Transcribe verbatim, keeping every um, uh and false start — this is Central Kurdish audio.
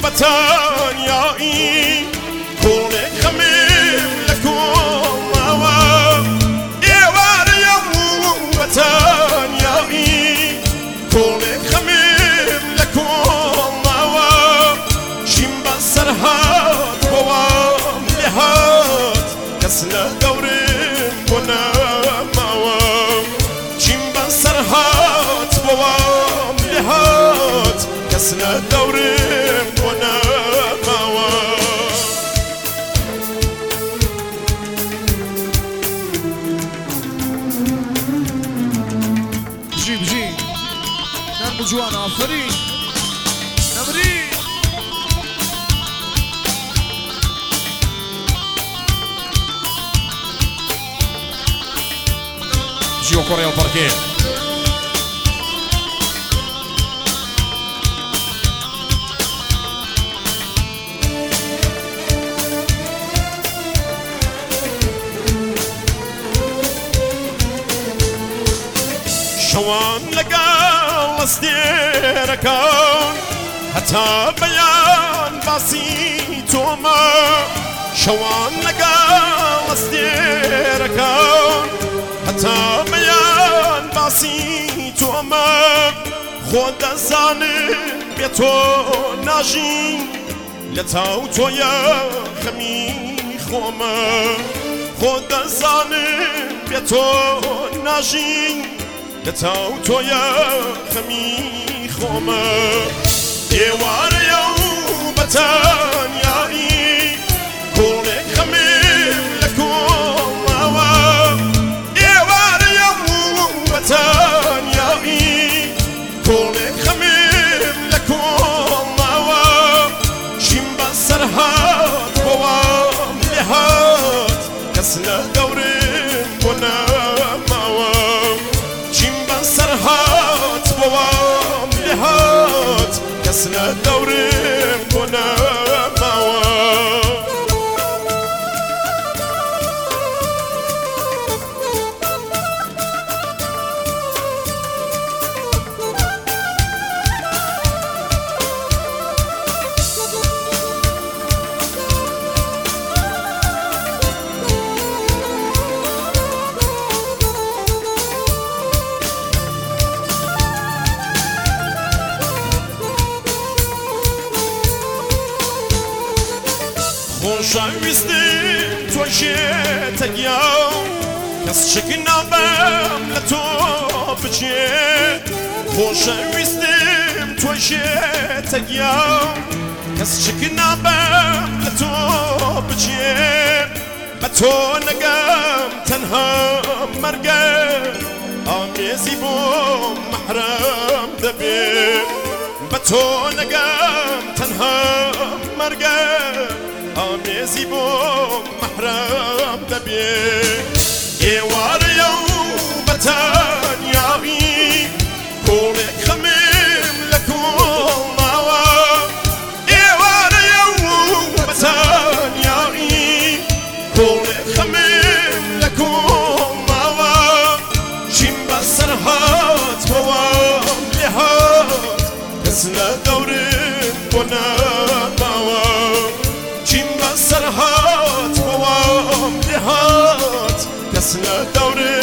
بتانيائي كونك خميم لكم أوا إيوار يوم بتانيائي كونك خميم لكم أوا شيم بسرهات بوام لهات كسلا دورم بنام أوا شيم بسرهات بوام لهات كسلا دورم بنام أوا بجي بجي نرمو جوانا آفرين نمرين بجي وكوريا وباركيه شوان لقال استيركون حتى بيان بسيطوما شوان لقال استيركون حتى بيان بسيطوما خود زانم بيتو ناجي لتاو تويا خمي خوما خود زانم بيتو ناجي لتاو تويا خمي خوما ديوار يوم بتانيائي كونك خميم لكم أوا ديوار يوم بتانيائي كونك خميم لكم أوا شيم بسرهات بوام لهات كسلا دورم بنام أوا سرهات بوام لهات كسنا دورم بنام أوا خوشویستم تو شت یاو کس شکنا بم لتو بچه خوشویستم تو شت یاو کس شکنا بم لتو بچه بتو نگم تنها مرگم آمیزی بوم محرم دبی بتو نگم تنها مرگم آمیزی بوم محرم دبی ایوار یوم بتانیائی کونک خمیم لکم أوا ایوار یوم بتانیائی کونک خمیم لکم أوا شیم بسرهات بوام لهات کسلا دورم بنام أوا سرهات بوام لهات كسنا دوري